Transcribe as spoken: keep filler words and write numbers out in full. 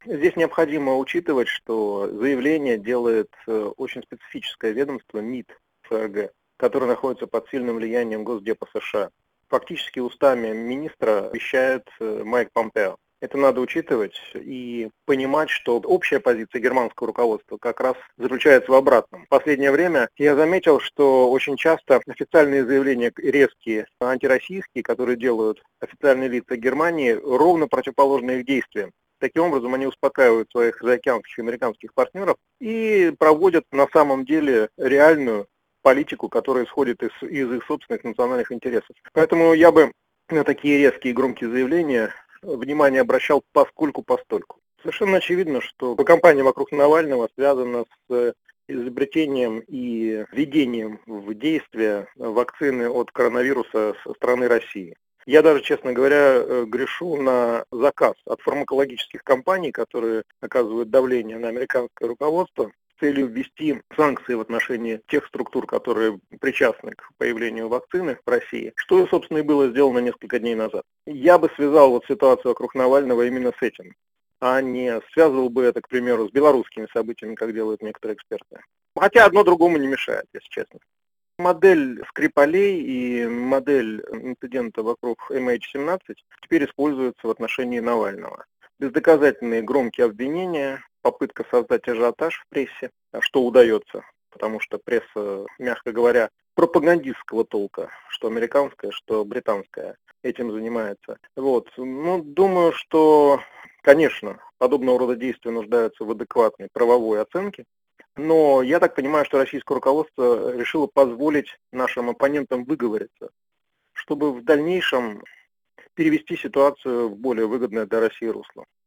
Здесь необходимо учитывать, что заявление делает э, очень специфическое ведомство МИД ФРГ, которое находится под сильным влиянием Госдепа США. Фактически устами министра вещает э, Майк Помпео. Это надо учитывать и понимать, что общая позиция германского руководства как раз заключается в обратном. В последнее время я заметил, что очень часто официальные заявления резкие, антироссийские, которые делают официальные лица Германии, ровно противоположны их действиям. Таким образом, они успокаивают своих заокеанских и американских партнеров и проводят на самом деле реальную политику, которая исходит из, из их собственных национальных интересов. Поэтому я бы на такие резкие и громкие заявления внимание обращал поскольку-постольку. Совершенно очевидно, что кампания вокруг Навального связана с изобретением и введением в действие вакцины от коронавируса со стороны России. Я даже, честно говоря, грешу на заказ от фармакологических компаний, которые оказывают давление на американское руководство с целью ввести санкции в отношении тех структур, которые причастны к появлению вакцины в России, что, собственно, и было сделано несколько дней назад. Я бы связал вот ситуацию вокруг Навального именно с этим, а не связывал бы это, к примеру, с белорусскими событиями, как делают некоторые эксперты. Хотя одно другому не мешает, если честно. Модель Скрипалей и модель инцидента вокруг эм эйч семнадцать теперь используется в отношении Навального. Бездоказательные громкие обвинения, попытка создать ажиотаж в прессе, что удается, потому что пресса, мягко говоря, пропагандистского толка, что американская, что британская, этим занимается. Вот. Ну, думаю, что, конечно, подобного рода действия нуждаются в адекватной правовой оценке. Но я так понимаю, что российское руководство решило позволить нашим оппонентам выговориться, чтобы в дальнейшем перевести ситуацию в более выгодное для России русло.